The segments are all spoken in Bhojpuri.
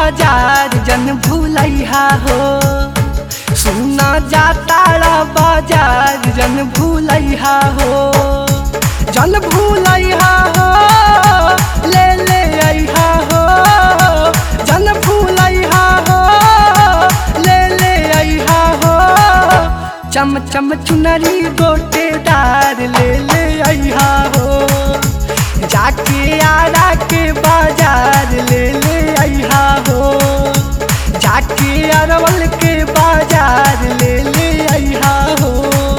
बाजार जन भूलैहा हो। सुना जाता बाजार जन भूलैहा हो। जन भूलैहा हो ले ले अइहा हो। जन भूलैहा हो ले ले अइहा हो। चम चम चुनरी गोटेदार ले ले अइहा हो। जाके आरा के बाजार ले ले अइहा हो। जाके अरवल के बाजार ले ले अइहा हो।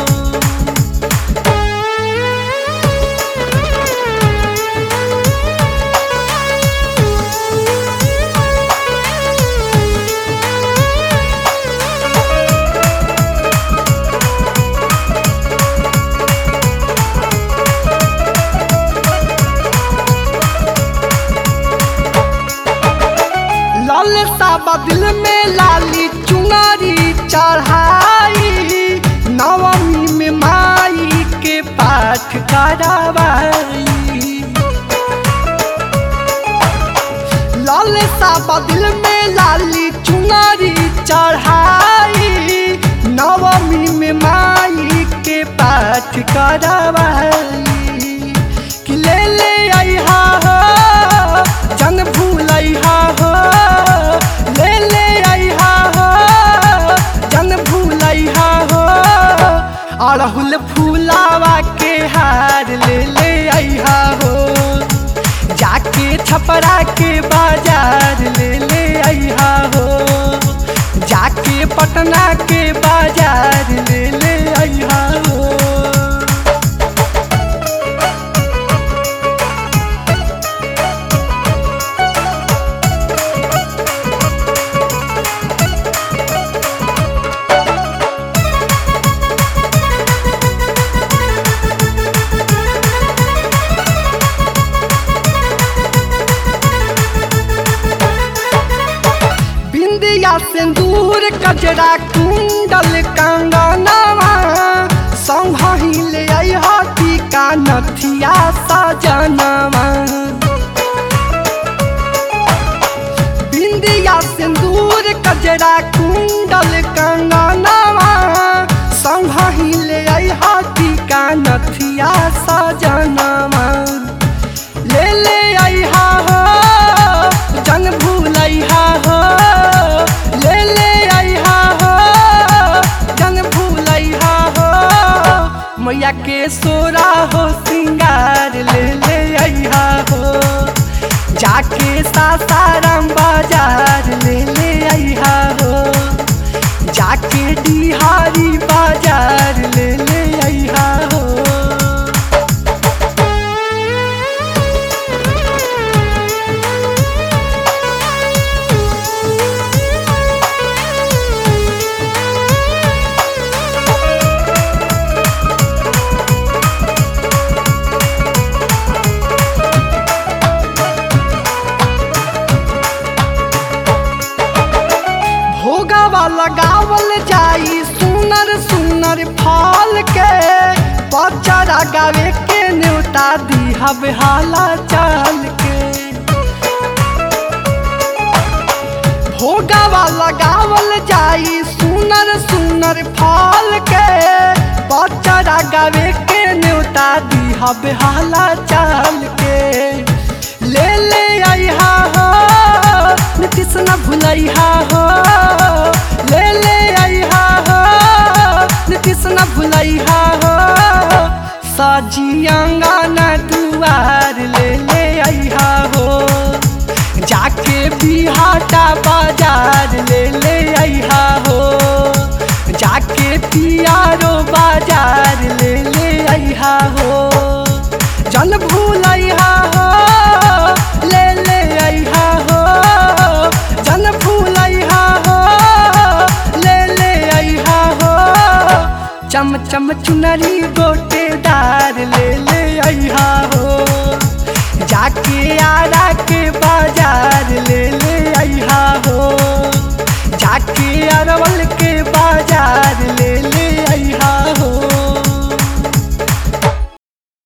दिल में लाली चुनरी चढ़ाई। नवमी में माई के पाठ करावाई। लाल साबा दिल में लाली चुनरी चढ़ाई। नवमी में माई के पाठ करावाई। कि ले ले अइहा हो जन भूलैहा हो। ले ले अइहा हो जन भूलैहा हो। अड़हुल फूलावा के हार ले ले अइहा हो। जाके छपरा के बाजार ले ले अइहा हो। जाके पटना के बाजार ले ले अइहा हो। बिंदिया सिंदूर कजरा कुंडल कंगनवा। संघहि ले अइहा टीका नथिया सजनवा। बिंदिया सिंदूर कजरा कुंडल कंगनवा। संघहि ले अइहा टीका नथिया सजनवा। ले ले अइहा हो जन भूलैहा हो। ले ले अइहा हो जन भूलैहा हो। मैया के सोरा हो सिंगार ले ले अइहा हो। जाके सासाराम बाजार ले ले अइहा हो। जाके डिहारी बाजार ले ले अइहा हो। भोगावा लगावल जाई सुनर सुनर फल के। बचारा गावे के न्योता दिहा बेहाला चाल के। भोगावा लगावल जाई सुनर सुनर फल के। बचारा गावे के न्योता दिहा बेहाला चाल के। ले ले अइहा हो नीतीश न भूलैहा हो। ले ले अइहा हो नीतीश न भूलैहा हो। सजी अंगना दुआर ले ले अइहा हो। जाके बिहाटा बाजार ले ले अइहा हो। जाके पियारो बाजार ले ले अइहा हो। जन भूलैहा हो ले ले अइहा हो। जन भूलैहा हो ले ले अइहा हो। चम चम चुनरी गोटेदार ले ले अइहा हो। जाके आरा के बाजार ले ले अइहा हो। जाके अरवल